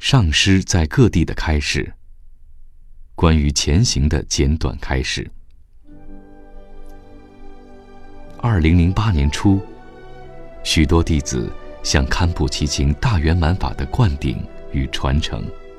上师在各地的开示，关于前行的简短开示。2008年初，许多弟子向堪布祈请大圆满法的灌顶与传承。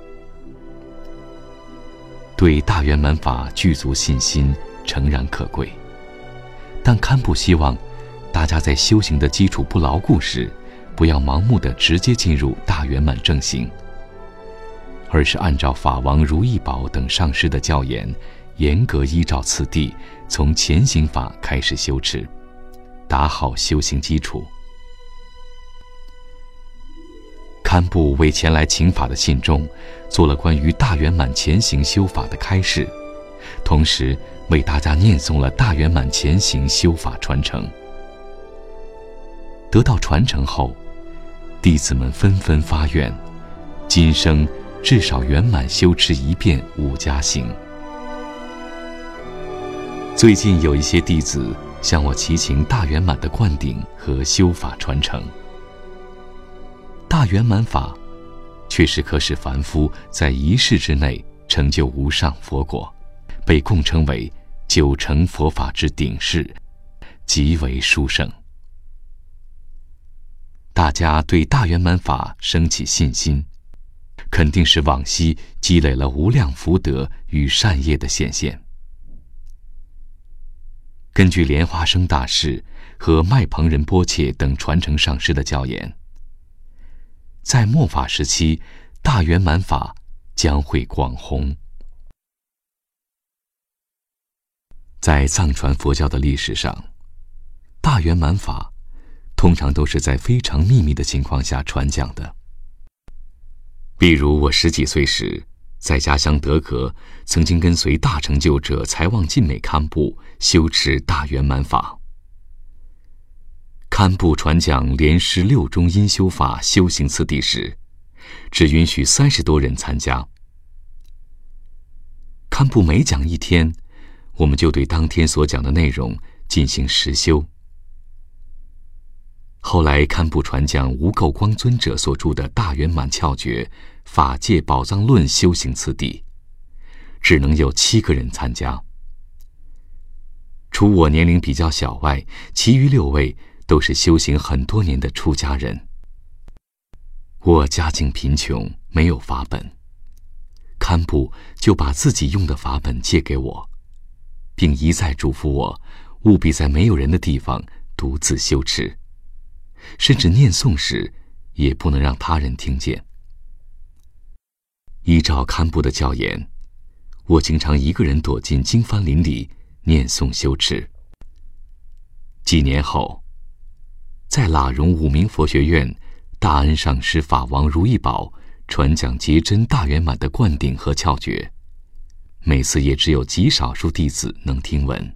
对大圆满法具足信心诚然可贵，但堪布希望大家在修行的基础不牢固时，不要盲目地直接进入大圆满正行，而是按照法王如意宝等上师的教言，严格依照次第，从前行法开始修持，打好修行基础。堪布为前来请法的信众做了关于大圆满前行修法的开示，同时为大家念诵了大圆满前行修法传承。得到传承后，弟子们纷纷发愿，今生至少圆满修持一遍5加行。最近有一些弟子向我祈请大圆满的灌顶和修法传承。大圆满法确实可使凡夫在一世之内成就无上佛果，被共称为9成佛法之顶事，极为殊胜。大家对大圆满法升起信心，肯定是往昔积累了无量福德与善业的显现。根据莲花生大师和麦彭仁波切等传承上师的教言，在末法时期，大圆满法将会广弘。在藏传佛教的历史上，大圆满法通常都是在非常秘密的情况下传讲的。比如我10几岁时，在家乡德格曾经跟随大成就者财旺尽美堪布修持大圆满法。堪布传讲莲师6中阴修法修行次第时，只允许30多人参加。堪布每讲1天，我们就对当天所讲的内容进行实修。后来堪布传讲无垢光尊者所著的大圆满窍诀法界宝藏论修行次第，只能有7个人参加。除我年龄比较小外，其余6位都是修行很多年的出家人。我家境贫穷，没有法本，堪布就把自己用的法本借给我，并一再嘱咐我务必在没有人的地方独自修持，甚至念诵时也不能让他人听见。依照堪布的教言，我经常一个人躲进经幡林里念诵修持。几年后，在喇荣五明佛学院，大恩上师法王如意宝传讲结真大圆满的灌顶和窍诀，每次也只有极少数弟子能听闻。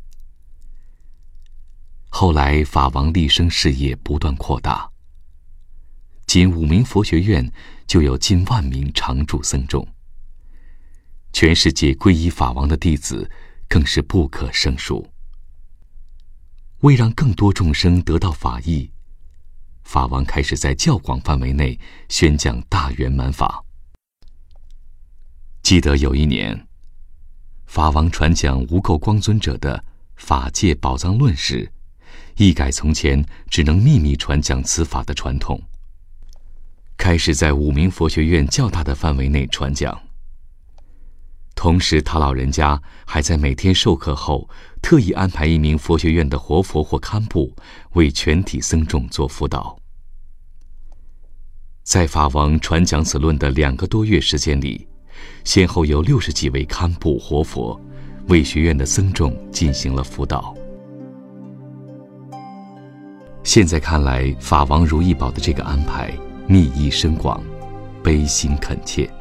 后来法王立生事业不断扩大，仅五明佛学院就有近1万名常住僧众，全世界皈依法王的弟子更是不可胜数。为让更多众生得到法益，法王开始在较广范围内宣讲大圆满法。记得有一年，法王传讲无垢光尊者的法界宝藏论时，一改从前只能秘密传讲此法的传统，开始在五明佛学院较大的范围内传讲。同时他老人家还在每天授课后特意安排1名佛学院的活佛或堪布为全体僧众做辅导。在法王传讲此论的2个多月时间里，先后有60几位堪布活佛为学院的僧众进行了辅导。现在看来，法王如意宝的这个安排密意深广，悲心恳切。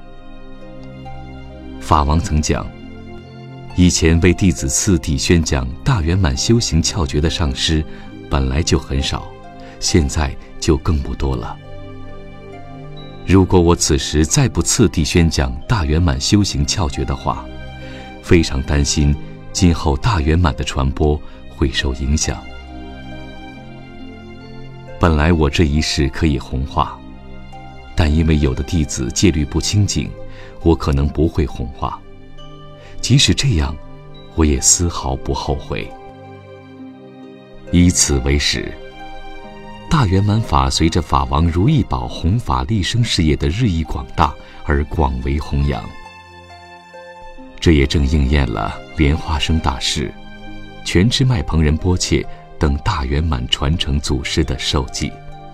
法王曾讲，以前为弟子次第宣讲大圆满修行窍诀的上师本来就很少，现在就更不多了。如果我此时再不次第宣讲大圆满修行窍诀的话，非常担心今后大圆满的传播会受影响。本来我这一世可以弘化， 但因为有的弟子戒律不清净，我可能不会弘化。即使这样，我也丝毫不后悔。以此为始，大圆满法随着法王如意宝弘法利生事业的日益广大而广为弘扬。这也正应验了莲花生大士、全知麦彭仁波切等大圆满传承祖师的授记。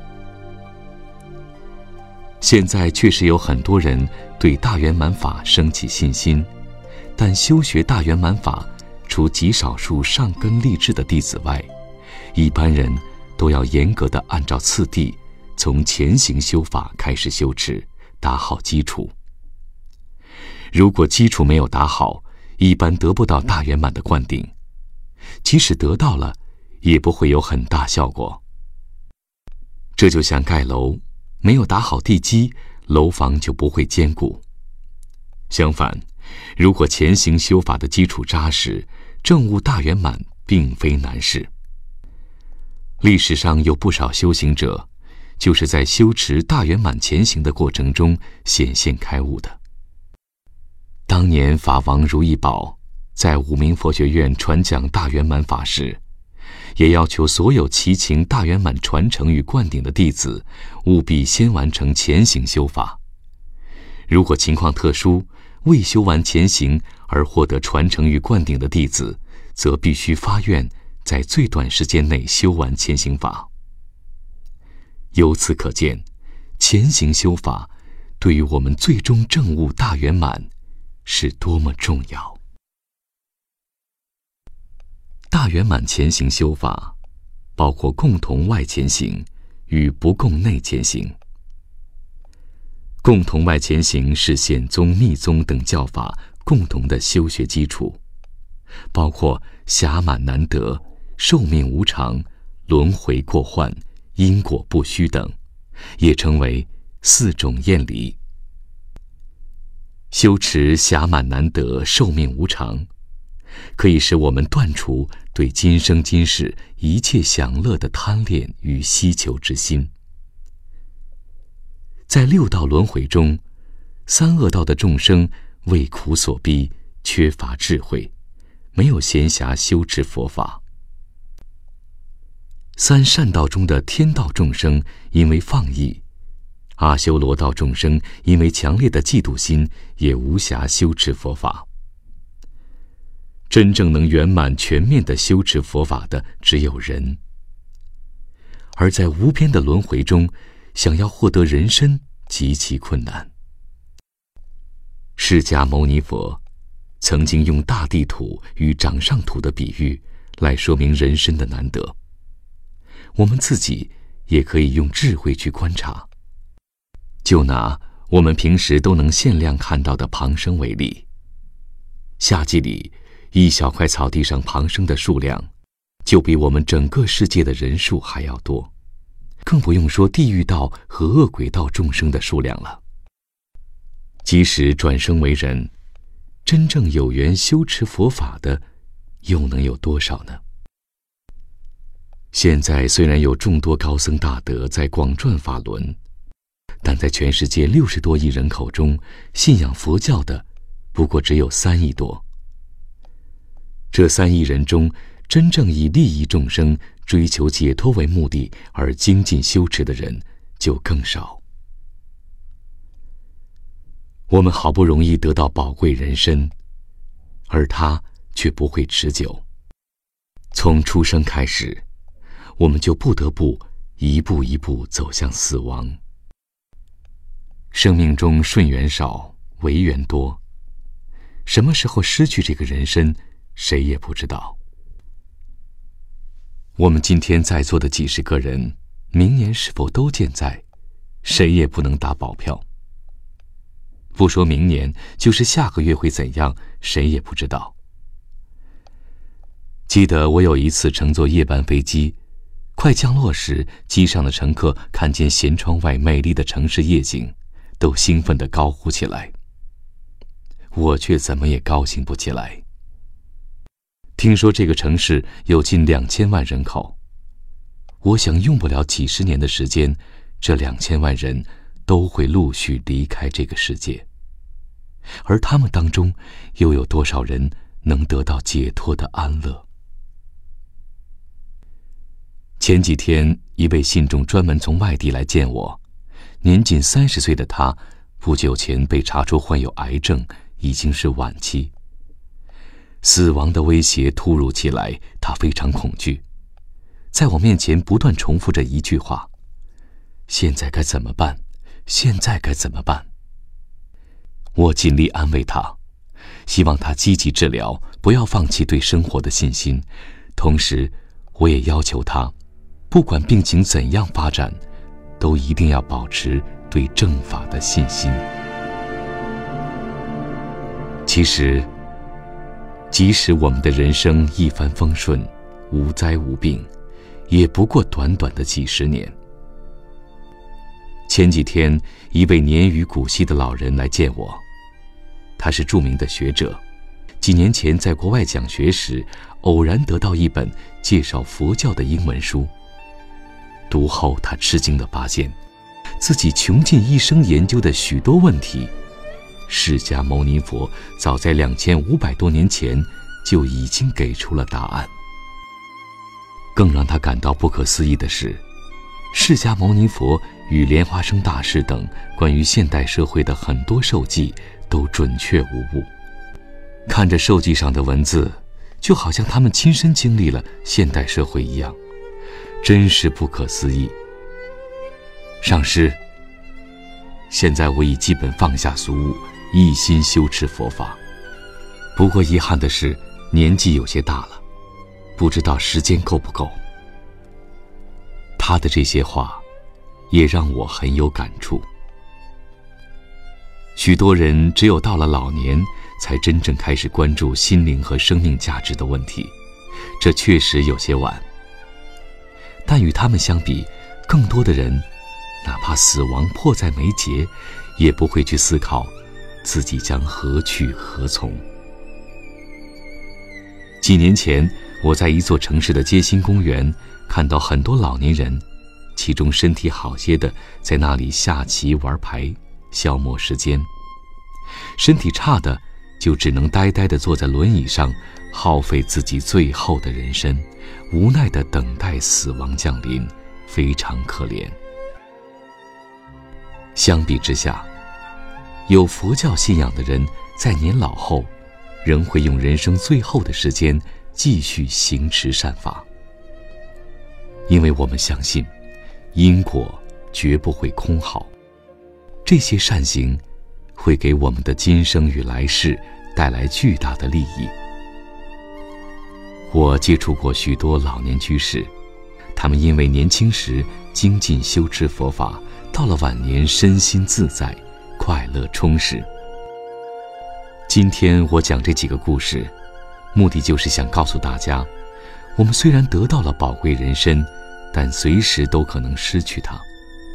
现在确实有很多人对大圆满法升起信心，但修学大圆满法，除极少数上根立志的弟子外，一般人都要严格地按照次第，从前行修法开始修持，打好基础。如果基础没有打好，一般得不到大圆满的灌顶，即使得到了，也不会有很大效果。这就像盖楼，没有打好地基，楼房就不会坚固。相反，如果前行修法的基础扎实，证悟大圆满并非难事。历史上有不少修行者，就是在修持大圆满前行的过程中显现开悟的。当年法王如意宝在五明佛学院传讲大圆满法时，也要求所有祈请大圆满传承与灌顶的弟子，务必先完成前行修法。如果情况特殊，未修完前行而获得传承与灌顶的弟子，则必须发愿在最短时间内修完前行法。由此可见，前行修法对于我们最终证悟大圆满是多么重要。大圆满前行修法包括共同外前行与不共内前行。共同外前行是显宗、密宗等教法共同的修学基础，包括暇满难得、寿命无常、轮回过患、因果不虚等，也称为四种厌离。修持暇满难得、寿命无常，可以使我们断除对今生今世一切享乐的贪恋与希求之心。在六道轮回中，三恶道的众生为苦所逼，缺乏智慧，没有闲暇修持佛法。三善道中的天道众生因为放逸，阿修罗道众生因为强烈的嫉妒心，也无暇修持佛法。真正能圆满全面地修持佛法的只有人。而在无边的轮回中，想要获得人身极其困难。释迦牟尼佛曾经用大地土与掌上土的比喻来说明人身的难得。我们自己也可以用智慧去观察。就拿我们平时都能限量看到的旁生为例，夏季里一小块草地上旁生的数量，就比我们整个世界的人数还要多，更不用说地狱道和恶鬼道众生的数量了。即使转生为人，真正有缘修持佛法的，又能有多少呢？现在虽然有众多高僧大德在广转法轮，但在全世界60多亿人口中，信仰佛教的不过只有3亿多。这3亿人中，真正以利益众生、追求解脱为目的而精进修持的人就更少。我们好不容易得到宝贵人身，而它却不会持久。从出生开始，我们就不得不一步一步走向死亡。生命中顺缘少，违缘多，什么时候失去这个人身，谁也不知道。我们今天在座的几十个人，明年是否都健在，谁也不能打保票。不说明年，就是下个月会怎样，谁也不知道。记得我有一次乘坐夜班飞机，快降落时，机上的乘客看见舷窗外美丽的城市夜景，都兴奋地高呼起来。我却怎么也高兴不起来。听说这个城市有近2000万人口，我想用不了几十年的时间，这2000万人都会陆续离开这个世界，而他们当中又有多少人能得到解脱的安乐？前几天，一位信众专门从外地来见我，年仅30岁的他，不久前被查出患有癌症，已经是晚期。死亡的威胁突如其来，他非常恐惧，在我面前不断重复着一句话：现在该怎么办？现在该怎么办？我尽力安慰他，希望他积极治疗，不要放弃对生活的信心。同时，我也要求他，不管病情怎样发展，都一定要保持对正法的信心。其实，即使我们的人生一帆风顺，无灾无病，也不过短短的几十年。前几天，一位年逾古稀的老人来见我，他是著名的学者，几年前在国外讲学时，偶然得到一本介绍佛教的英文书。读后，他吃惊地发现，自己穷尽一生研究的许多问题，释迦牟尼佛早在2500多年前就已经给出了答案。更让他感到不可思议的是，释迦牟尼佛与莲花生大师等关于现代社会的很多授记都准确无误。看着授记上的文字，就好像他们亲身经历了现代社会一样，真是不可思议。上师，现在我已基本放下俗务，一心修持佛法。不过遗憾的是，年纪有些大了，不知道时间够不够。他的这些话也让我很有感触。许多人只有到了老年，才真正开始关注心灵和生命价值的问题，这确实有些晚。但与他们相比，更多的人哪怕死亡迫在眉睫，也不会去思考自己将何去何从。几年前，我在一座城市的街心公园看到很多老年人，其中身体好些的在那里下棋玩牌消磨时间，身体差的就只能呆呆地坐在轮椅上，耗费自己最后的人生，无奈地等待死亡降临，非常可怜。相比之下，有佛教信仰的人在年老后仍会用人生最后的时间继续行持善法，因为我们相信因果绝不会空耗，这些善行会给我们的今生与来世带来巨大的利益。我接触过许多老年居士，他们因为年轻时精进修持佛法，到了晚年身心自在，快乐充实。今天我讲这几个故事，目的就是想告诉大家，我们虽然得到了宝贵人身，但随时都可能失去它。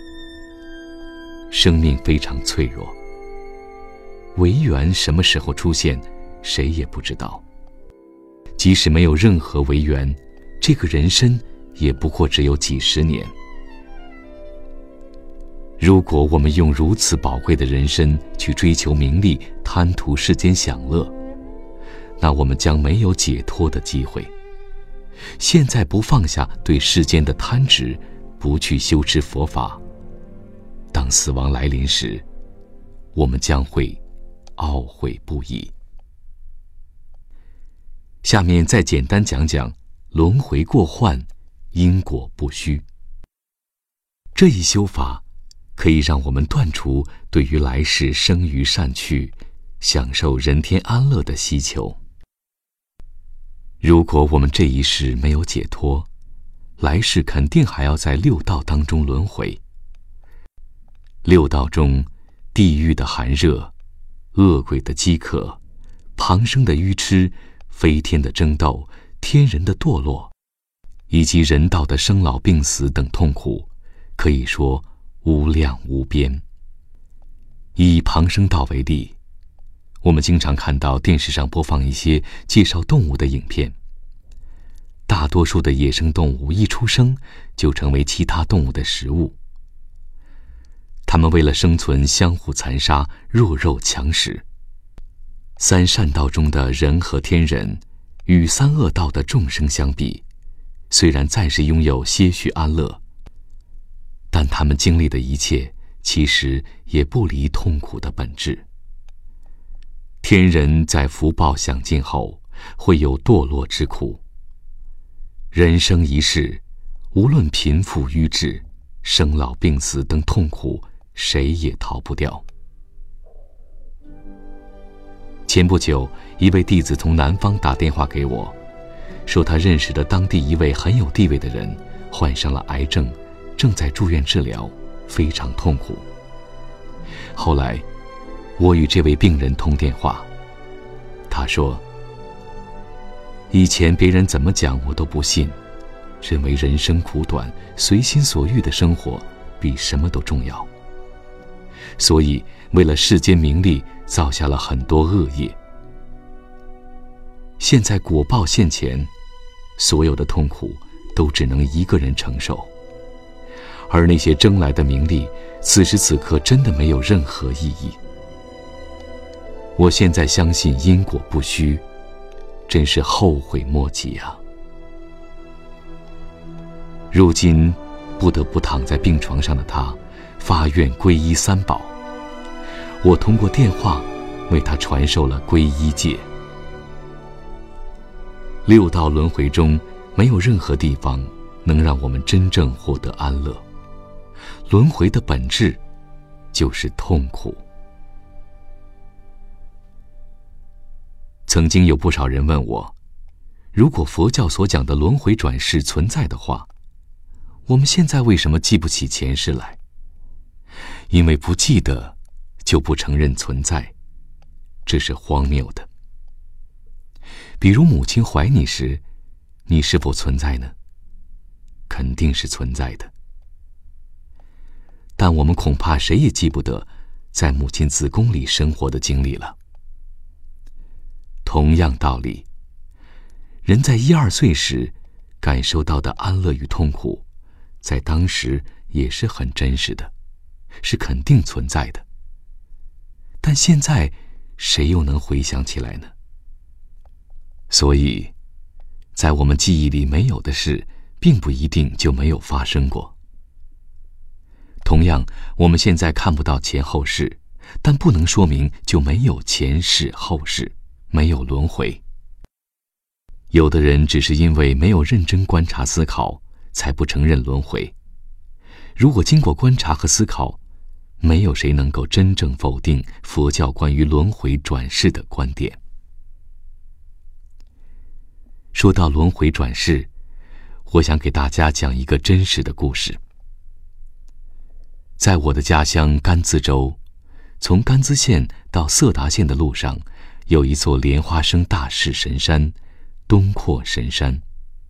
生命非常脆弱，违缘什么时候出现，谁也不知道。即使没有任何违缘，这个人身也不过只有几十年。如果我们用如此宝贵的人身去追求名利，贪图世间享乐，那我们将没有解脱的机会。现在不放下对世间的贪执，不去修持佛法，当死亡来临时，我们将会懊悔不已。下面再简单讲讲轮回过患，因果不虚。这一修法可以让我们断除对于来世生于善趣，享受人天安乐的希求。如果我们这一世没有解脱，来世肯定还要在六道当中轮回。六道中，地狱的寒热，恶鬼的饥渴，旁生的愚痴，飞天的争斗，天人的堕落，以及人道的生老病死等痛苦，可以说无量无边。以旁生道为例，我们经常看到电视上播放一些介绍动物的影片，大多数的野生动物一出生就成为其他动物的食物。 他们为了生存相互残杀，弱肉强食。三善道中的人和天人，与三恶道的众生相比，虽然暂时拥有些许安乐，但他们经历的一切其实也不离痛苦的本质。天人在福报享尽后会有堕落之苦，人生一世，无论贫富愚智、生老病死等痛苦，谁也逃不掉。前不久，一位弟子从南方打电话给我，说他认识的当地一位很有地位的人患上了癌症，正在住院治疗，非常痛苦。后来我与这位病人通电话，他说，以前别人怎么讲我都不信，认为人生苦短，随心所欲的生活比什么都重要，所以为了世间名利造下了很多恶业。现在果报现前，所有的痛苦都只能一个人承受，而那些争来的名利，此时此刻真的没有任何意义。我现在相信因果不虚，真是后悔莫及啊！如今不得不躺在病床上的他，发愿皈依三宝。我通过电话为他传授了皈依戒。六道轮回中，没有任何地方能让我们真正获得安乐。轮回的本质就是痛苦。曾经有不少人问我，如果佛教所讲的轮回转世存在的话，我们现在为什么记不起前世来？因为不记得就不承认存在，这是荒谬的。比如母亲怀你时，你是否存在呢？肯定是存在的。但我们恐怕谁也记不得在母亲子宫里生活的经历了。同样道理，人在1、2岁时感受到的安乐与痛苦，在当时也是很真实的，是肯定存在的。但现在谁又能回想起来呢？所以，在我们记忆里没有的事，并不一定就没有发生过。同样，我们现在看不到前后世，但不能说明就没有前世后世，没有轮回。有的人只是因为没有认真观察思考，才不承认轮回。如果经过观察和思考，没有谁能够真正否定佛教关于轮回转世的观点。说到轮回转世，我想给大家讲一个真实的故事。在我的家乡甘孜州，从甘孜县到色达县的路上，有一座莲花生大士神山——东阔神山。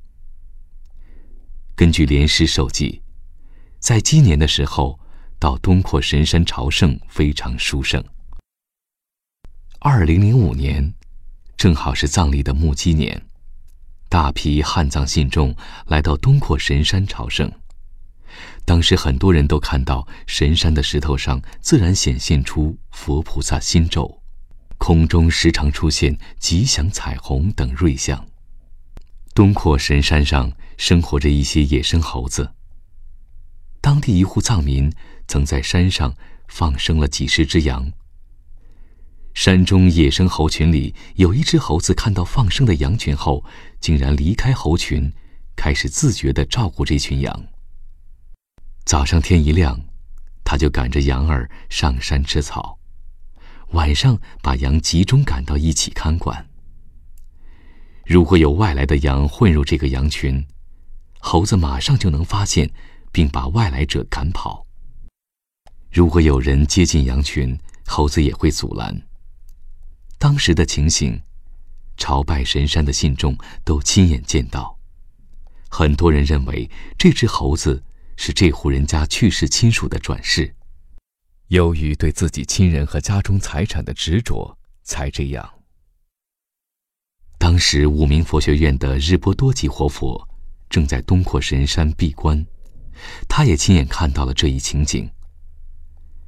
根据莲师授记，在鸡年的时候，到东阔神山朝圣非常殊胜。2005年，正好是藏历的木鸡年，大批汉藏信众来到东阔神山朝圣。当时很多人都看到神山的石头上自然显现出佛菩萨心咒，空中时常出现吉祥彩虹等瑞象。东阔神山上生活着一些野生猴子，当地一户藏民曾在山上放生了几十只羊。山中野生猴群里有一只猴子看到放生的羊群后，竟然离开猴群，开始自觉地照顾这群羊。早上天一亮，他就赶着羊儿上山吃草，晚上把羊集中赶到一起看管。如果有外来的羊混入这个羊群，猴子马上就能发现，并把外来者赶跑。如果有人接近羊群，猴子也会阻拦。当时的情形，朝拜神山的信众都亲眼见到。很多人认为这只猴子是这户人家去世亲属的转世，由于对自己亲人和家中财产的执着，才这样。当时五明佛学院的日波多吉活佛正在东阔神山闭关，他也亲眼看到了这一情景。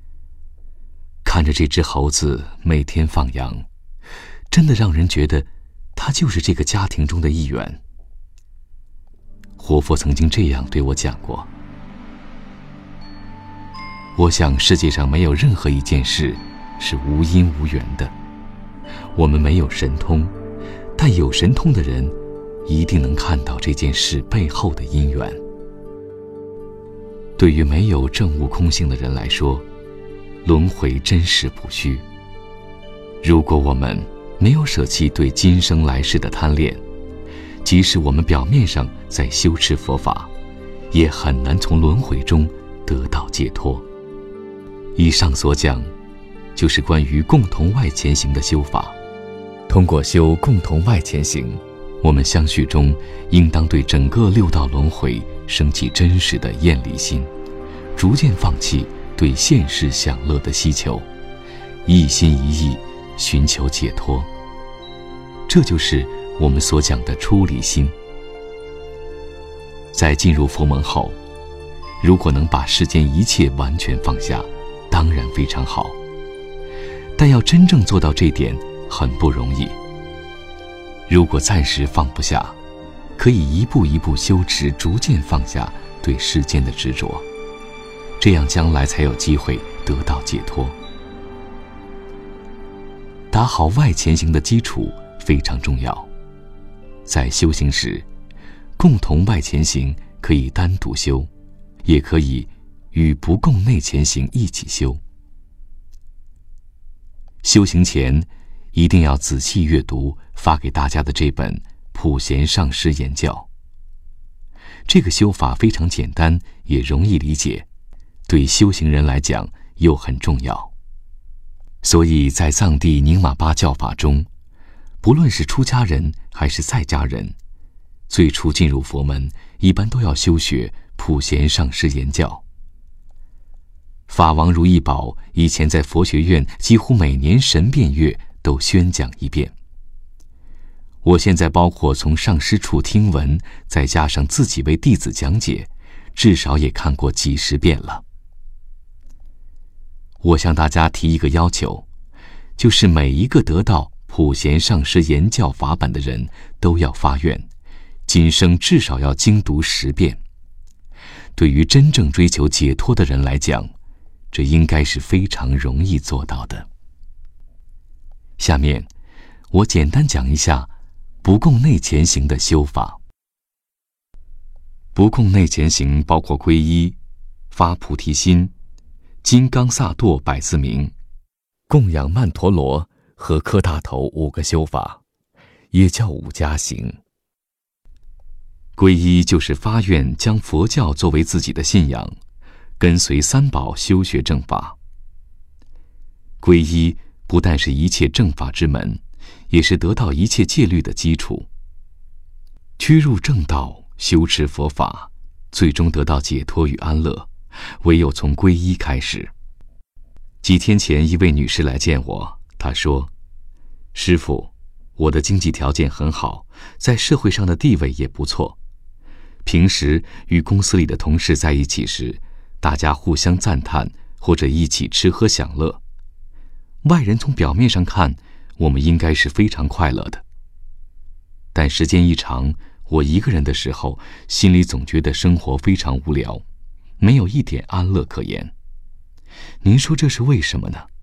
看着这只猴子每天放羊，真的让人觉得它就是这个家庭中的一员。活佛曾经这样对我讲过：我想世界上没有任何一件事是无因无缘的。我们没有神通，但有神通的人一定能看到这件事背后的因缘。对于没有证悟空性的人来说，轮回真实不虚。如果我们没有舍弃对今生来世的贪恋，即使我们表面上在修持佛法，也很难从轮回中得到解脱。以上所讲，就是关于共同外前行的修法。通过修共同外前行，我们相续中应当对整个六道轮回升起真实的厌离心，逐渐放弃对现世享乐的希求，一心一意寻求解脱。这就是我们所讲的出离心。在进入佛门后，如果能把世间一切完全放下，当然非常好，但要真正做到这点很不容易。如果暂时放不下，可以一步一步修持，逐渐放下对世间的执着，这样将来才有机会得到解脱。打好外前行的基础非常重要。在修行时，共同外前行可以单独修，也可以与不共内前行一起修。修行前一定要仔细阅读发给大家的这本《普贤上师言教》。这个修法非常简单，也容易理解，对修行人来讲又很重要。所以在藏地宁玛巴教法中，不论是出家人还是在家人，最初进入佛门一般都要修学普贤上师言教。法王如意宝以前在佛学院几乎每年神辩月都宣讲一遍。我现在包括从上师处听闻，再加上自己为弟子讲解，至少也看过几十遍了。我向大家提一个要求，就是每一个得到普贤上师言教法本的人都要发愿，今生至少要精读10遍。对于真正追求解脱的人来讲，这应该是非常容易做到的。下面我简单讲一下不共内前行的修法。不共内前行包括皈依、发菩提心、金刚萨埵百字明、供养曼陀罗和磕大头5个修法，也叫5加行。皈依就是发愿将佛教作为自己的信仰，跟随三宝修学正法。皈依不但是一切正法之门，也是得到一切戒律的基础。趋入正道，修持佛法，最终得到解脱与安乐，唯有从皈依开始。几天前，一位女士来见我，她说：“师父，我的经济条件很好，在社会上的地位也不错。平时与公司里的同事在一起时，大家互相赞叹，或者一起吃喝享乐。外人从表面上看，我们应该是非常快乐的。但时间一长，我一个人的时候，心里总觉得生活非常无聊，没有一点安乐可言。您说这是为什么呢？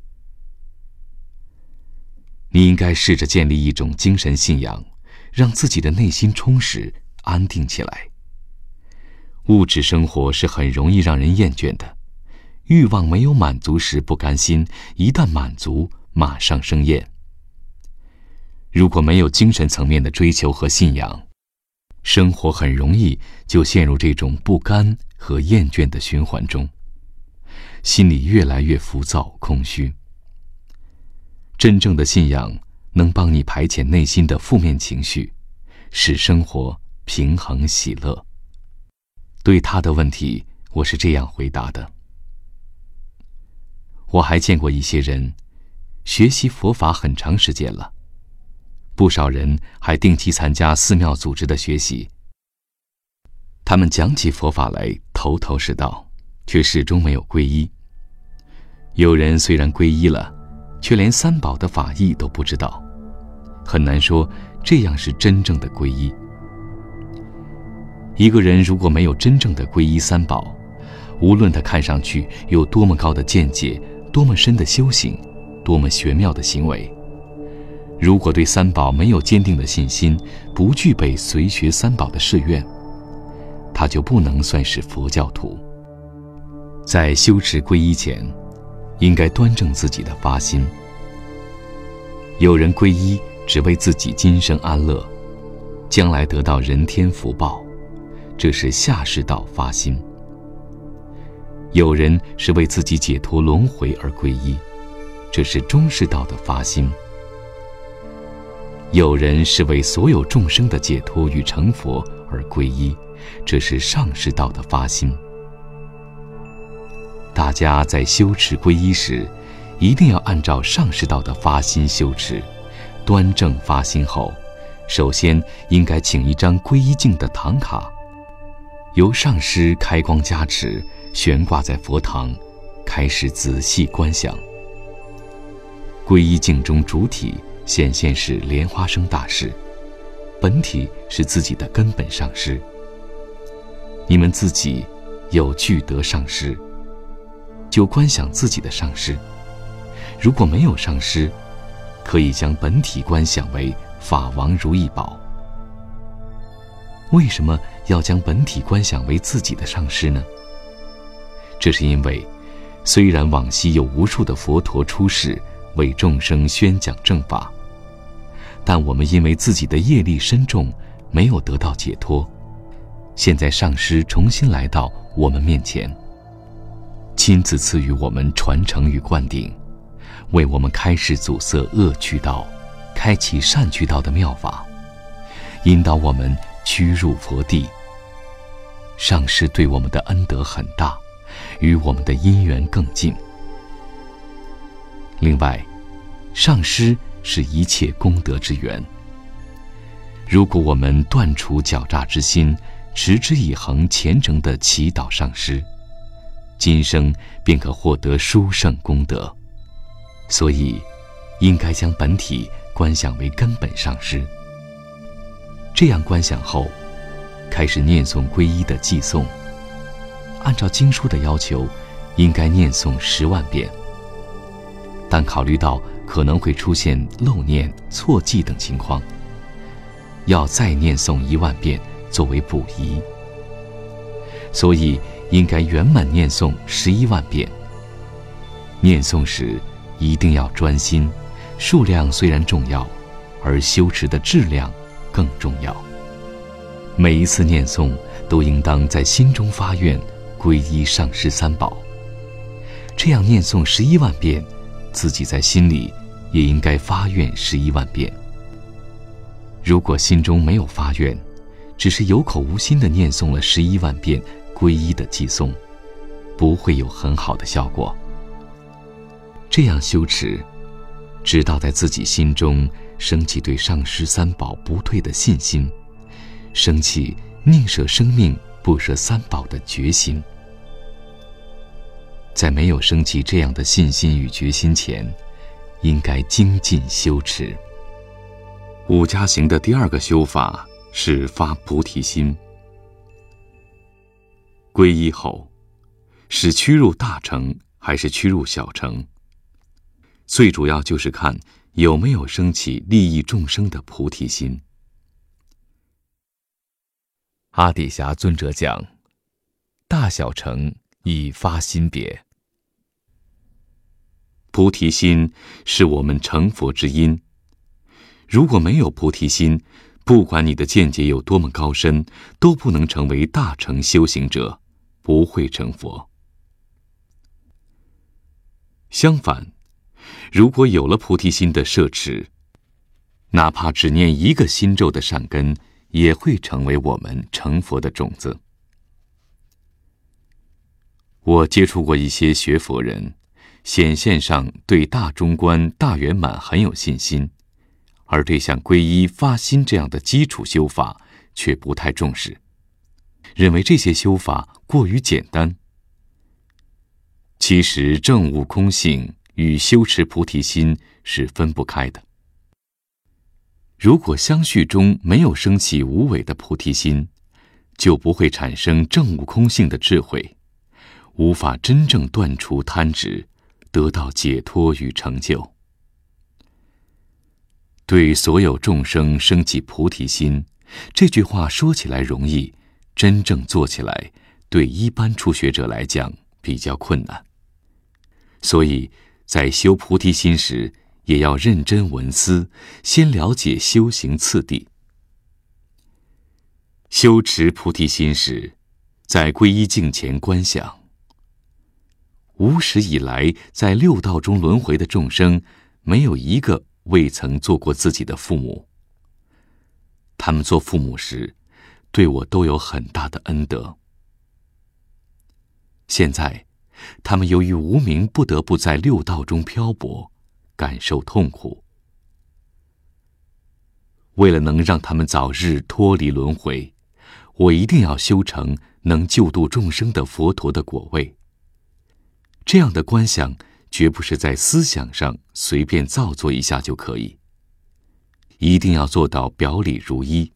你应该试着建立一种精神信仰，让自己的内心充实、安定起来。物质生活是很容易让人厌倦的，欲望没有满足时不甘心，一旦满足，马上生厌。如果没有精神层面的追求和信仰，生活很容易就陷入这种不甘和厌倦的循环中，心里越来越浮躁空虚。真正的信仰能帮你排遣内心的负面情绪，使生活平衡喜乐。对他的问题，我是这样回答的。我还见过一些人，学习佛法很长时间了，不少人还定期参加寺庙组织的学习。他们讲起佛法来头头是道，却始终没有皈依。 有人虽然皈依了，却连三宝的法义都不知道，很难说这样是真正的皈依。一个人如果没有真正的皈依三宝，无论他看上去有多么高的见解，多么深的修行，多么玄妙的行为，如果对三宝没有坚定的信心，不具备随学三宝的誓愿，他就不能算是佛教徒。在修持皈依前，应该端正自己的发心。有人皈依只为自己今生安乐，将来得到人天福报，这是下士道发心。有人是为自己解脱轮回而皈依，这是中士道的发心。有人是为所有众生的解脱与成佛而皈依，这是上士道的发心。大家在修持皈依时，一定要按照上士道的发心修持。端正发心后，首先应该请一张皈依境的唐卡，由上师开光加持，悬挂在佛堂，开始仔细观想。皈依境中主体显现是莲花生大师，本体是自己的根本上师。你们自己有具德上师，就观想自己的上师。如果没有上师，可以将本体观想为法王如意宝。为什么要将本体观想为自己的上师呢？这是因为，虽然往昔有无数的佛陀出世为众生宣讲正法，但我们因为自己的业力深重，没有得到解脱。现在上师重新来到我们面前，亲自赐予我们传承与灌顶，为我们开示阻塞恶趣道，开启善趣道的妙法，引导我们趋入佛地。上师对我们的恩德很大，与我们的因缘更近。另外，上师是一切功德之源。如果我们断除狡诈之心，持之以恒虔诚地祈祷上师，今生便可获得殊胜功德。所以应该将本体观想为根本上师。这样观想后，开始念诵皈依的偈颂，按照经书的要求，应该念诵10万遍。但考虑到可能会出现漏念、错记等情况，要再念诵1万遍作为补遗。所以应该圆满念诵11万遍。念诵时一定要专心，数量虽然重要，而修持的质量更重要。每一次念诵都应当在心中发愿皈依上师三宝。这样念诵11万遍，自己在心里也应该发愿11万遍。如果心中没有发愿，只是有口无心地念诵了11万遍皈依的偈颂，不会有很好的效果。这样修持，直到在自己心中升起对上师三宝不退的信心，升起宁舍生命不舍三宝的决心。在没有升起这样的信心与决心前，应该精进修持。五加行的第2个修法是发菩提心。皈依后，是趋入大乘还是趋入小乘，最主要就是看有没有升起利益众生的菩提心。阿底峡尊者讲，大小乘以发心别。菩提心是我们成佛之因。如果没有菩提心，不管你的见解有多么高深，都不能成为大乘修行者，不会成佛。相反，如果有了菩提心的摄持，哪怕只念1个心咒的善根，也会成为我们成佛的种子。我接触过一些学佛人，显现上对大中观、大圆满很有信心，而对像皈依、发心这样的基础修法却不太重视，认为这些修法过于简单。 其实证悟空性与修持菩提心是分不开的。如果相续中没有升起无为的菩提心，就不会产生证悟空性的智慧，无法真正断除贪执，得到解脱与成就。对所有众生升起菩提心，这句话说起来容易，真正做起来，对一般初学者来讲比较困难。所以在修菩提心时，也要认真闻思，先了解修行次第。修持菩提心时，在皈依境前观想，无始以来在六道中轮回的众生，没有一个未曾做过自己的父母。他们做父母时，对我都有很大的恩德。现在，他们由于无明，不得不在六道中漂泊，感受痛苦。为了能让他们早日脱离轮回，我一定要修成能救度众生的佛陀的果位。这样的观想绝不是在思想上随便造作一下就可以，一定要做到表里如一。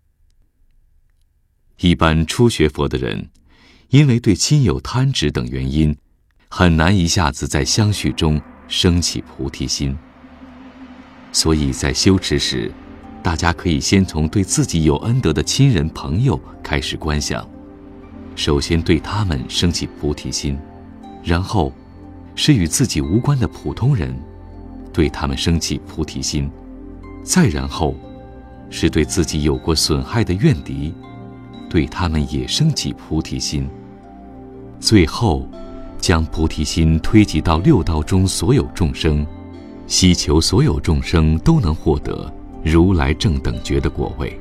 一般初学佛的人，因为对亲友贪执等原因，很难一下子在相续中升起菩提心。所以在修持时，大家可以先从对自己有恩德的亲人朋友开始观想，首先对他们升起菩提心，然后是与自己无关的普通人，对他们升起菩提心，再然后是对自己有过损害的怨敌，对他们也升起菩提心，最后将菩提心推及到六道中所有众生，希求所有众生都能获得如来正等觉的果位。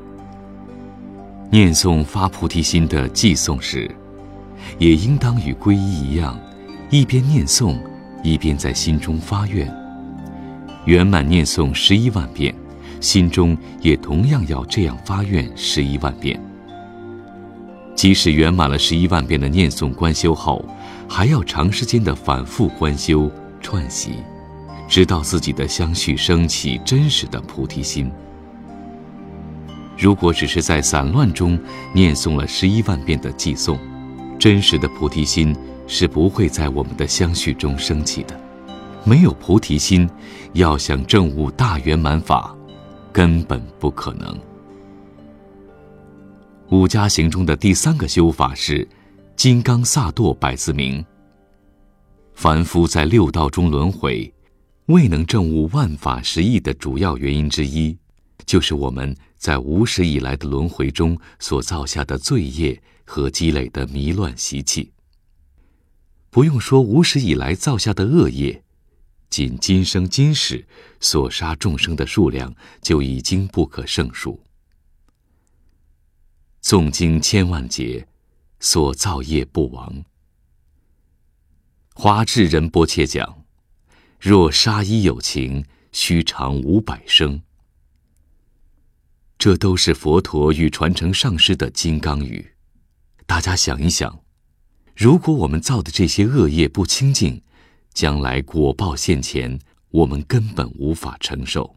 念诵发菩提心的偈颂时，也应当与皈依一样，一边念诵，一边在心中发愿，圆满念诵11万遍，心中也同样要这样发愿11万遍。即使圆满了11万遍的念诵观修后，还要长时间的反复观修串习，直到自己的相续升起真实的菩提心。如果只是在散乱中念诵了11万遍的偈颂，真实的菩提心是不会在我们的相续中升起的。没有菩提心，要想证悟大圆满法，根本不可能。五加行中的第3个修法是金刚萨埵百字明。凡夫在六道中轮回，未能证悟万法实义的主要原因之一，就是我们在无始以来的轮回中所造下的罪业和积累的迷乱习气。不用说无始以来造下的恶业，仅今生今世所杀众生的数量就已经不可胜数。纵经千万劫，所造业不亡。华智仁波切讲，若杀一有情，须偿500生。这都是佛陀与传承上师的金刚语。大家想一想，如果我们造的这些恶业不清净，将来果报现前，我们根本无法承受。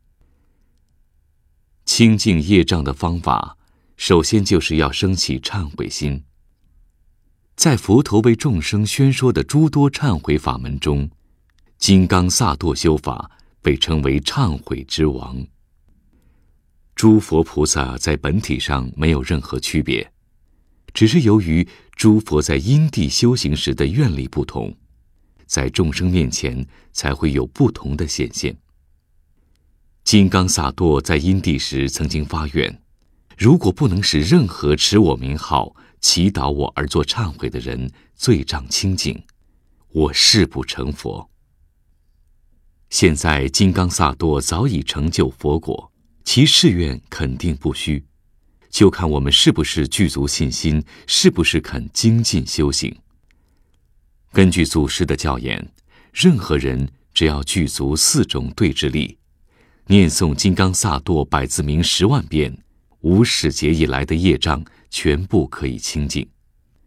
清净业障的方法，首先就是要升起忏悔心。在佛陀为众生宣说的诸多忏悔法门中，金刚萨埵修法被称为忏悔之王。诸佛菩萨在本体上没有任何区别，只是由于诸佛在因地修行时的愿力不同，在众生面前才会有不同的显现。金刚萨埵在因地时曾经发愿，如果不能使任何持我名号、祈祷我而做忏悔的人罪障清净，我誓不成佛。现在金刚萨埵早已成就佛果，其誓愿肯定不虚，就看我们是不是具足信心，是不是肯精进修行。根据祖师的教言，任何人只要具足4种对治力，念诵金刚萨埵百字明10万遍，无始劫以来的业障全部可以清净。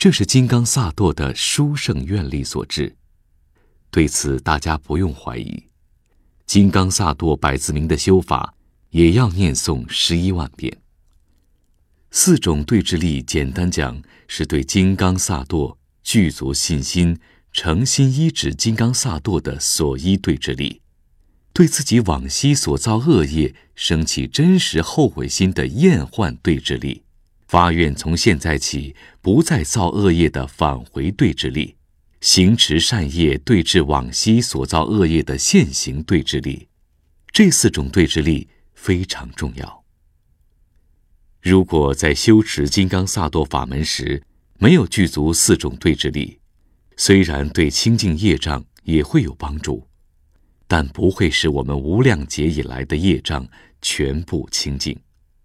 这是金刚萨埵的殊胜愿力所致。对此大家不用怀疑，金刚萨埵百字明的修法也要念诵11万遍。4种对治力，简单讲是对金刚萨埵具足信心，诚心依止金刚萨埵的所依对治力，对自己往昔所造恶业生起真实后悔心的厌患对治力，发愿从现在起不再造恶业的返回对治力，行持善业对治往昔所造恶业的现行对治力。这4种对治力非常重要。如果在修持金刚萨埵法门时没有具足4种对治力，虽然对清净业障也会有帮助，但不会使我们无量劫以来的业障全部清净。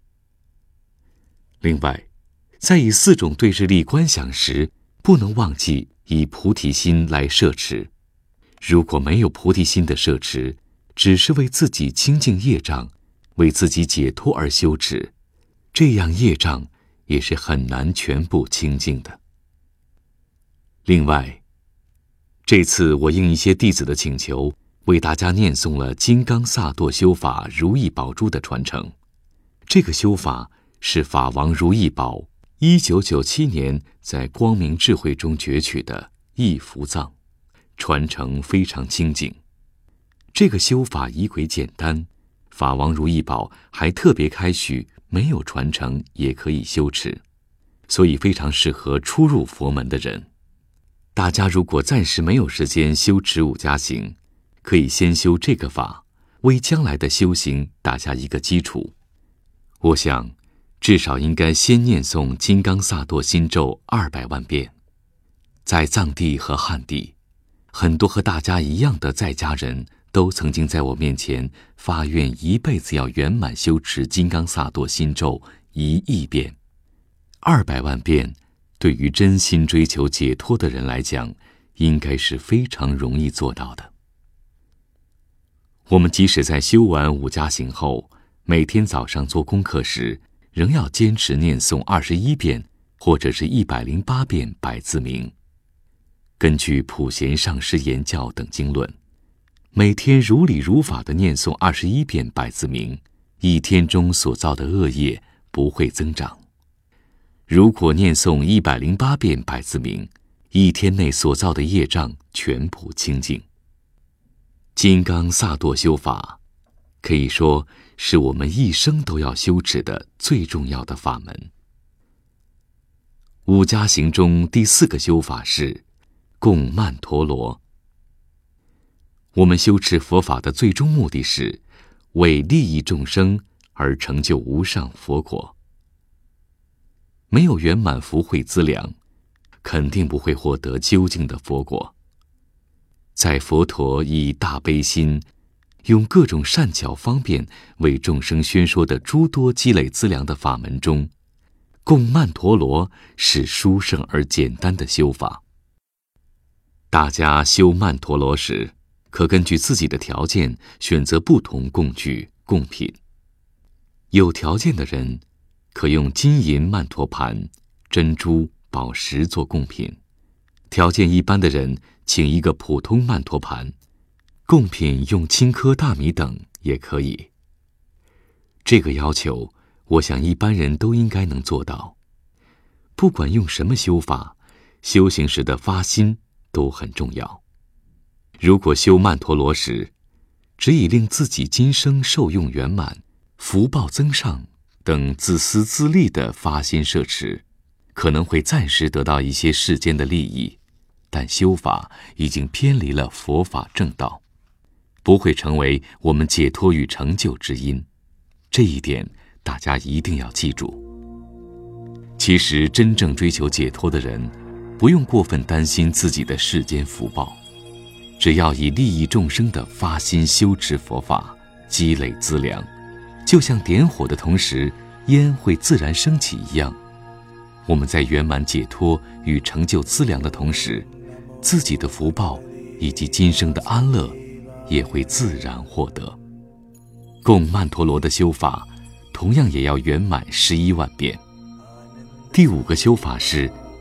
另外，在以4种对治力观想时，不能忘记以菩提心来摄持。如果没有菩提心的摄持，只是为自己清净业障，为自己解脱而修持，这样业障也是很难全部清净的。另外，这次我应一些弟子的请求，为大家念诵了金刚萨埵修法如意宝珠的传承。这个修法是法王如意宝1997年在光明智慧中攫取的一福藏，传承非常清净。这个修法仪轨简单，法王如意宝还特别开许没有传承也可以修持，所以非常适合初入佛门的人。大家如果暂时没有时间修持5加行，可以先修这个法，为将来的修行打下一个基础。我想至少应该先念诵金刚萨埵心咒200万遍。在藏地和汉地，很多和大家一样的在家人都曾经在我面前发愿一辈子要圆满修持金刚萨埵心咒1亿遍。200万遍对于真心追求解脱的人来讲，应该是非常容易做到的。我们即使在修完5加行后，每天早上做功课时，仍要坚持念诵21遍或者是108遍百字明。根据普贤上师言教等经论，每天如理如法地念诵21遍百字明，一天中所造的恶业不会增长。如果念诵108遍百字明，一天内所造的业障全部清净。金刚萨埵修法可以说是我们一生都要修持的最重要的法门。5加行中第4个修法是供曼陀罗。我们修持佛法的最终目的是为利益众生而成就无上佛果。没有圆满福慧资粮，肯定不会获得究竟的佛果。在佛陀以大悲心，用各种善巧方便为众生宣说的诸多积累资粮的法门中，供曼陀罗是殊胜而简单的修法。大家修曼陀罗时，可根据自己的条件选择不同供具供品。有条件的人可用金银曼陀盘、珍珠、宝石做供品，条件一般的人请一个普通曼陀盘，供品用青稞大米等也可以。这个要求，我想一般人都应该能做到。不管用什么修法，修行时的发心都很重要。如果修曼陀罗时，只以令自己今生受用圆满、福报增上等自私自利的发心摄持，可能会暂时得到一些世间的利益，但修法已经偏离了佛法正道，不会成为我们解脱与成就之因。这一点大家一定要记住。其实真正追求解脱的人，不用过分担心自己的世间福报，只要以利益众生的发心修持佛法，积累资粮，就像点火的同时，烟会自然升起一样。我们在圆满解脱与成就资粮的同时，自己的福报以及今生的安乐也会自然获得。供曼陀罗的修法同样也要圆满11万遍。第5个修法是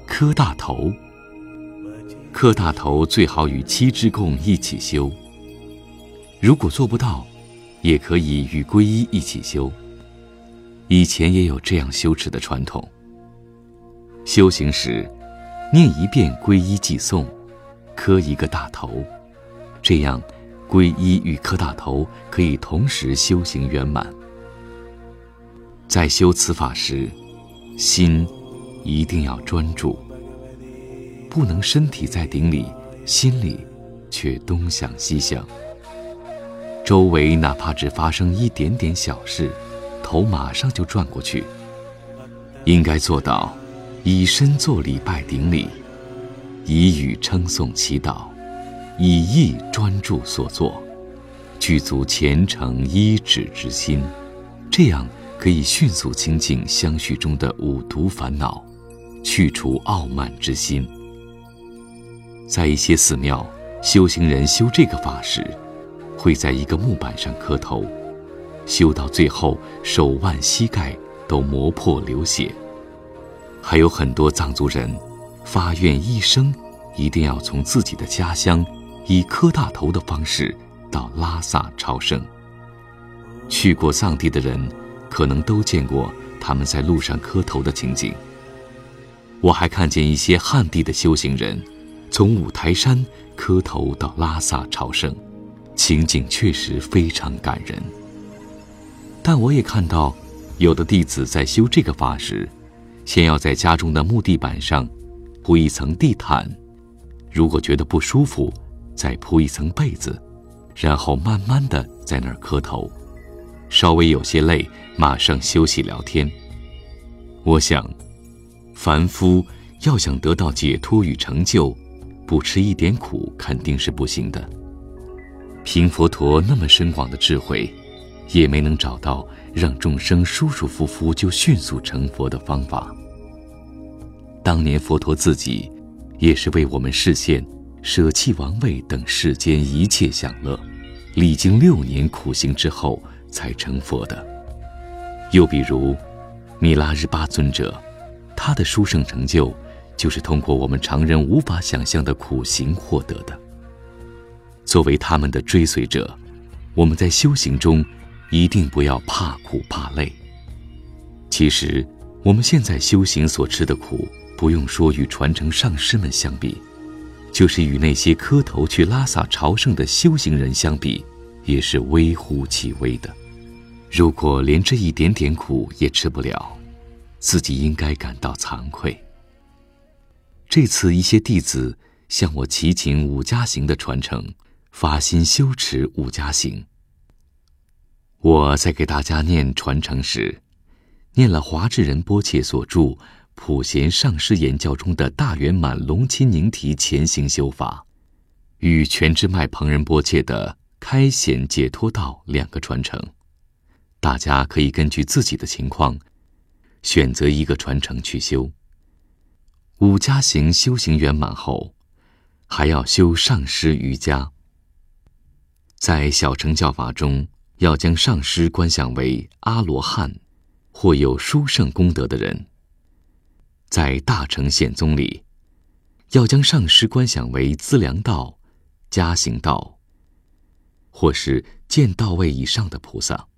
磕大头。磕大头最好与七支供一起修，如果做不到，也可以与皈依一起修。以前也有这样修持的传统。修行时，念一遍皈依偈颂，磕一个大头，这样皈依与磕大头可以同时修行圆满。在修此法时，心一定要专注，不能身体在顶里，心里却东想西想。周围哪怕只发生一点点小事，头马上就转过去。应该做到以身作礼拜顶礼，以语称颂祈祷，以意专注所作，具足虔诚依止之心，这样可以迅速清净相续中的五毒烦恼，去除傲慢之心。在一些寺庙，修行人修这个法时，会在一个木板上磕头，修到最后手腕膝盖都磨破流血。还有很多藏族人发愿一生一定要从自己的家乡以磕大头的方式到拉萨朝圣。去过藏地的人可能都见过他们在路上磕头的情景。我还看见一些汉地的修行人从五台山磕头到拉萨朝圣，情景确实非常感人。但我也看到有的弟子在修这个法时，先要在家中的木地板上铺一层地毯，如果觉得不舒服，再铺一层被子，然后慢慢地在那儿磕头，稍微有些累，马上休息聊天。我想，凡夫要想得到解脱与成就，不吃一点苦肯定是不行的。凭佛陀那么深广的智慧，也没能找到让众生舒舒服服就迅速成佛的方法。当年佛陀自己也是为我们示现舍弃王位等世间一切享乐，历经6年苦行之后才成佛的。又比如米拉日巴尊者，他的殊胜成就就是通过我们常人无法想象的苦行获得的。作为他们的追随者，我们在修行中一定不要怕苦怕累。其实我们现在修行所吃的苦，不用说与传承上师们相比，就是与那些磕头去拉萨朝圣的修行人相比，也是微乎其微的。如果连这一点点苦也吃不了，自己应该感到惭愧。这次一些弟子向我祈请五加行的传承，发心修持五加行。我在给大家念传承时，念了华智仁波切所著普贤上师言教中的大圆满龙钦宁提前行修法，与全知麦彭仁波切的开显解脱道2个传承。大家可以根据自己的情况，选择一个传承去修。五加行修行圆满后，还要修上师瑜伽。在小乘教法中，要将上师观想为阿罗汉或有殊胜功德的人。在大乘显宗里，要将上师观想为资粮道、加行道，或是见道位以上的菩萨。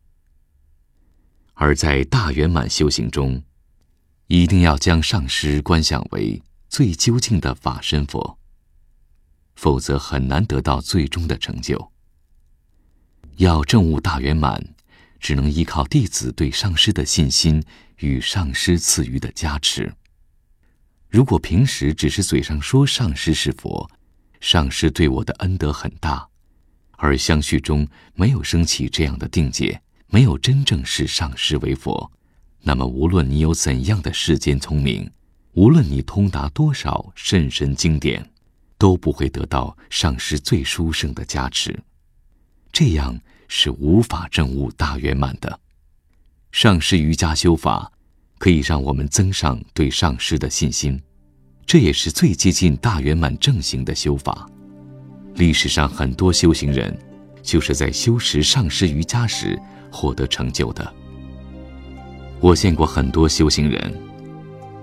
而在大圆满修行中，一定要将上师观想为最究竟的法身佛，否则很难得到最终的成就。要证悟大圆满，只能依靠弟子对上师的信心与上师赐予的加持。如果平时只是嘴上说上师是佛，上师对我的恩德很大，而相续中没有升起这样的定界，没有真正视上师为佛，那么无论你有怎样的世间聪明，无论你通达多少甚深经典，都不会得到上师最殊胜的加持。这样是无法证悟大圆满的。上师瑜伽修法可以让我们增上对上师的信心，这也是最接近大圆满正行的修法。历史上很多修行人就是在修持上师瑜伽时获得成就的。我见过很多修行人，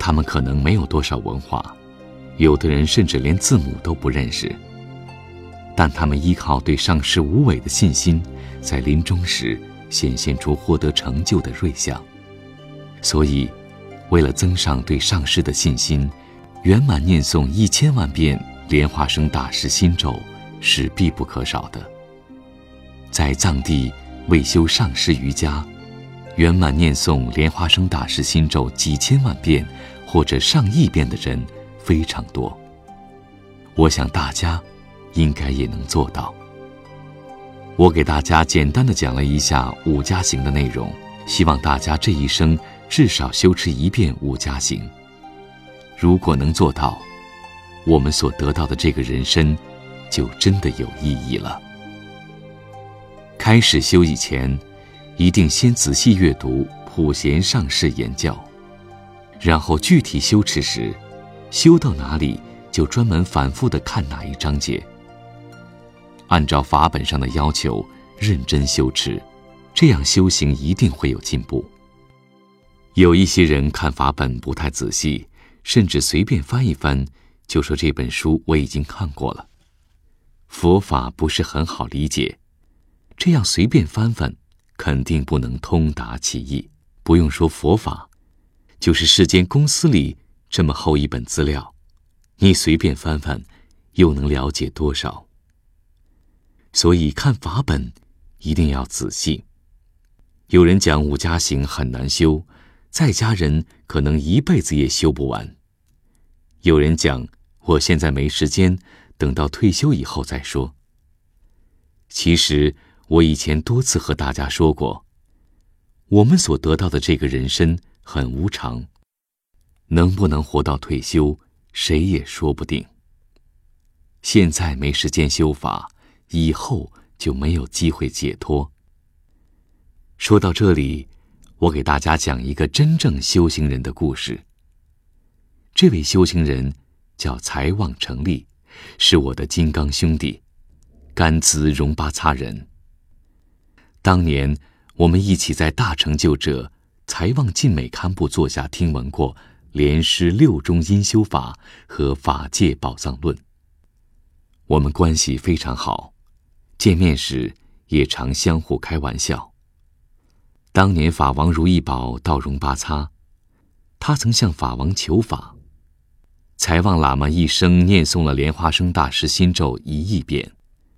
他们可能没有多少文化，有的人甚至连字母都不认识，但他们依靠对上师无伪的信心，在临终时显现出获得成就的瑞相。所以为了增上对上师的信心，圆满念诵1000万遍莲花生大师心咒是必不可少的。在藏地为修上师瑜伽，圆满念诵莲花生大师心咒几千万遍或者上亿遍的人非常多，我想大家应该也能做到。我给大家简单的讲了一下五加行的内容，希望大家这一生至少修持1遍五加行。如果能做到，我们所得到的这个人身就真的有意义了。开始修以前，一定先仔细阅读普贤上师言教，然后具体修持时，修到哪里就专门反复地看哪一章节，按照法本上的要求认真修持，这样修行一定会有进步。有一些人看法本不太仔细，甚至随便翻一翻就说这本书我已经看过了。佛法不是很好理解，这样随便翻翻肯定不能通达其意。不用说佛法，就是世间公司里这么厚一本资料，你随便翻翻又能了解多少？所以看法本一定要仔细。有人讲五加行很难修，在家人可能一辈子也修不完。有人讲我现在没时间，等到退休以后再说。其实我以前多次和大家说过，我们所得到的这个人身很无常，能不能活到退休，谁也说不定。现在没时间修法，以后就没有机会解脱。说到这里，我给大家讲一个真正修行人的故事。这位修行人叫财旺成立，是我的金刚兄弟，甘孜荣巴擦人。当年我们一起在大成就者财旺晋美堪布座下听闻过莲师6中阴修法和法界宝藏论，我们关系非常好，见面时也常相互开玩笑。当年法王如意宝到荣巴擦，他曾向法王求法，财旺喇嘛一生念诵了莲花生大师心咒1亿遍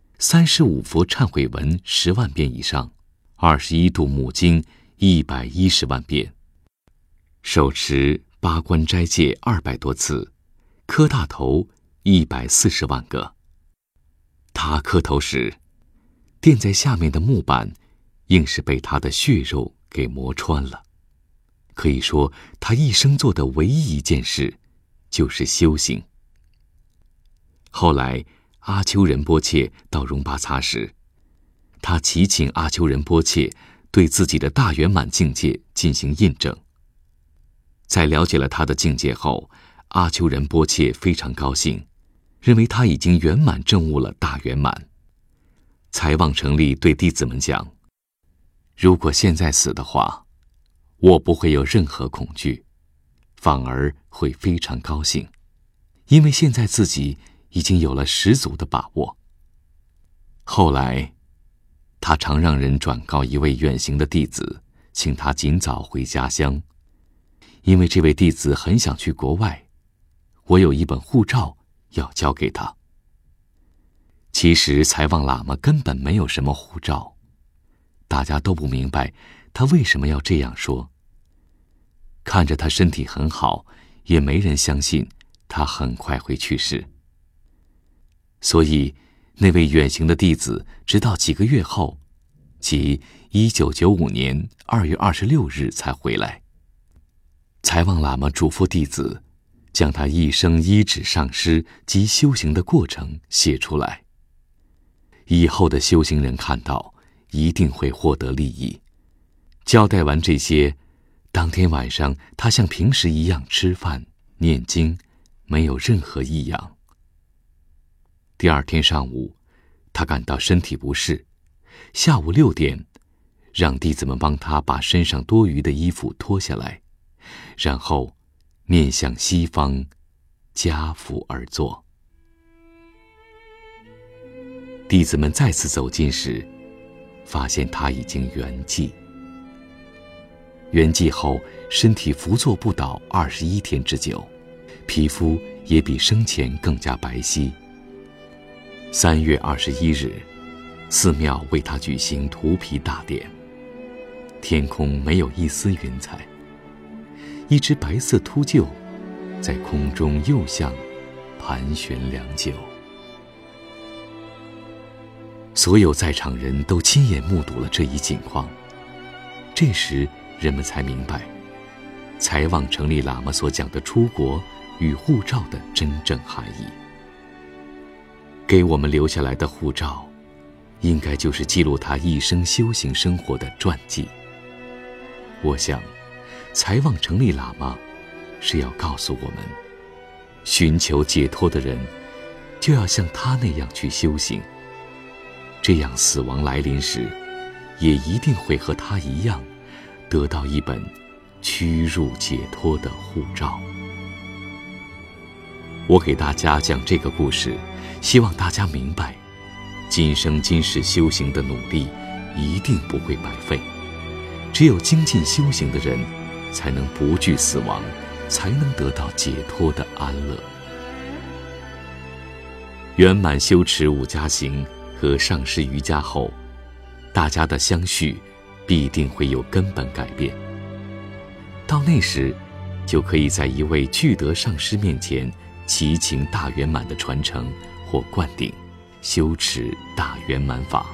，35佛忏悔文10万遍以上，21度母经110万遍，手持8关斋戒200多次，磕大头140万个。他磕头时，垫在下面的木板硬是被他的血肉给磨穿了。可以说他一生做的唯一一件事就是修行。后来阿丘仁波切到荣巴擦时，他祈请阿丘仁波切对自己的大圆满境界进行印证。在了解了他的境界后，阿丘仁波切非常高兴，认为他已经圆满证悟了大圆满。财旺成立对弟子们讲，如果现在死的话，我不会有任何恐惧，反而会非常高兴，因为现在自己已经有了10足的把握。后来他常让人转告一位远行的弟子，请他尽早回家乡，因为这位弟子很想去国外，我有一本护照要交给他。其实财旺喇嘛根本没有什么护照，大家都不明白他为什么要这样说。看着他身体很好，也没人相信他很快会去世。所以那位远行的弟子直到几个月后，即1995年2月26日才回来。财旺喇嘛嘱咐弟子将他一生依止上师及修行的过程写出来，以后的修行人看到一定会获得利益。交代完这些，当天晚上他像平时一样吃饭念经，没有任何异样。第二天上午，他感到身体不适，下午6点让弟子们帮他把身上多余的衣服脱下来，然后面向西方，家父而坐。弟子们再次走近时，发现他已经圆寂。圆寂后，身体伏坐不倒21天之久，皮肤也比生前更加白皙。3月21日，寺庙为他举行涂皮大典，天空没有一丝云彩，一只白色秃鹫在空中又向盘旋良久。所有在场人都亲眼目睹了这一景况。这时人们才明白财旺成立喇嘛所讲的出国与护照的真正含义。给我们留下来的护照，应该就是记录他一生修行生活的传记。我想财旺成立喇嘛是要告诉我们，寻求解脱的人就要像他那样去修行，这样死亡来临时，也一定会和他一样，得到一本驱入解脱的护照。我给大家讲这个故事，希望大家明白，今生今世修行的努力一定不会白费。只有精进修行的人，才能不惧死亡，才能得到解脱的安乐。圆满修持五加行和上师瑜伽后，大家的相续必定会有根本改变。到那时，就可以在一位具德上师面前祈请大圆满的传承或灌顶，修持大圆满法。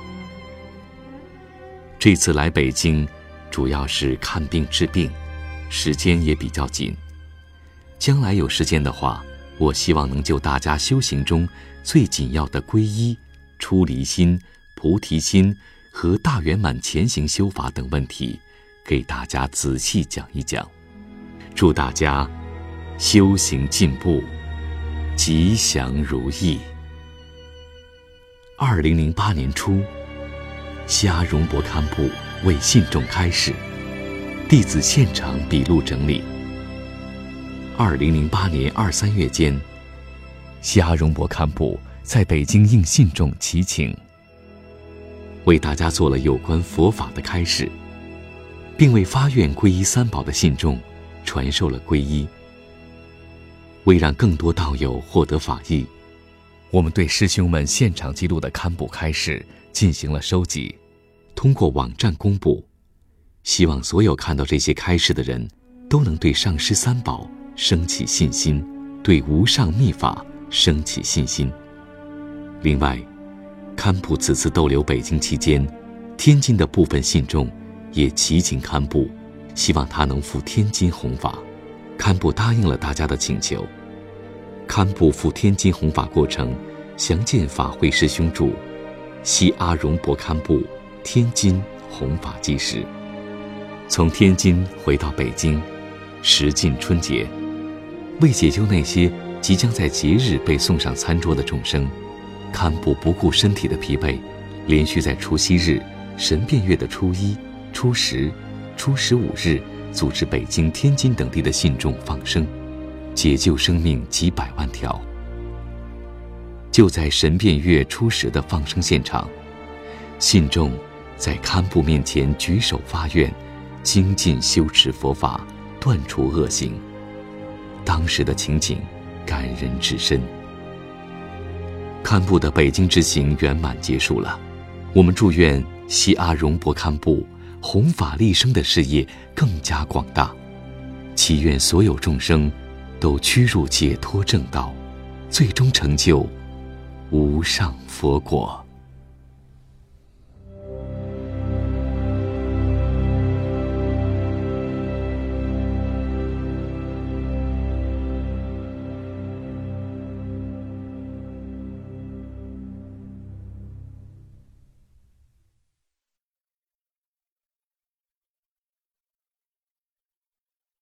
这次来北京，主要是看病治病，时间也比较紧。将来有时间的话，我希望能就大家修行中最紧要的皈依、出离心、菩提心和大圆满前行修法等问题，给大家仔细讲一讲。祝大家修行进步，吉祥如意。2008年初，西阿荣博堪布为信众开示，弟子现场笔录整理。2008年2、3月间，西阿荣博堪布在北京应信众祈请，为大家做了有关佛法的开示，并为发愿皈依三宝的信众传授了皈依。为让更多道友获得法益，我们对师兄们现场记录的堪布开示进行了收集，通过网站公布，希望所有看到这些开示的人都能对上师三宝升起信心，对无上密法升起信心。另外，堪布此次逗留北京期间，天津的部分信众也祈请堪布，希望他能赴天津弘法。堪布答应了大家的请求。堪布赴天津弘法过程，详见法会师兄著《西阿荣博堪布天津弘法纪实》。从天津回到北京，时近春节，为解救那些即将在节日被送上餐桌的众生，堪布不顾身体的疲惫，连续在除夕日、神变月的初1、初10、初15日组织北京、天津等地的信众放生，解救生命几百万条。就在神变月初10的放生现场，信众在堪布面前举手发愿，精进修持佛法，断除恶行。当时的情景感人至深。堪布的北京之行圆满结束了，我们祝愿西阿荣博堪布弘法利生的事业更加广大，祈愿所有众生都趋入解脱正道，最终成就无上佛果。